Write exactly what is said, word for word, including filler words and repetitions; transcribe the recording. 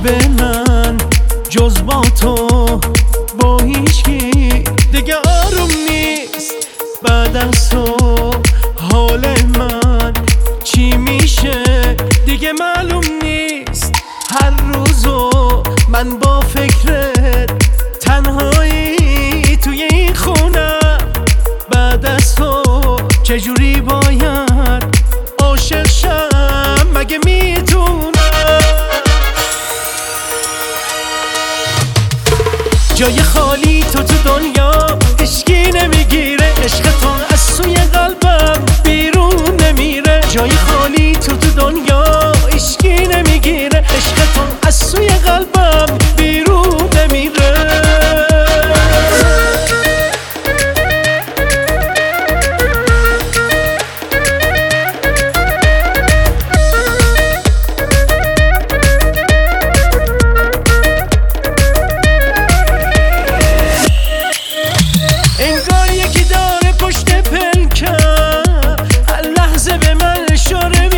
قلب من جز با تو با هیچکی دیگه آروم نیست. بعد از تو حال من چی میشه دیگه معلوم نیست. هر روزو من با فکرت تنهایی توی این خونه. بعد از تو چجوری باید عاشق شم مگه میتونم؟ جای خالی تو تو دنیا هیچکی نمیگیره. عشق تو از سوی قلبم بیرون نمیره. جای خالی تو تو دنیا هیچکی نمیگیره. عشق تو از سوی قلبم بیرون نمیره. انگار یکی داره پشت پلکم هر لحظه به من اشاره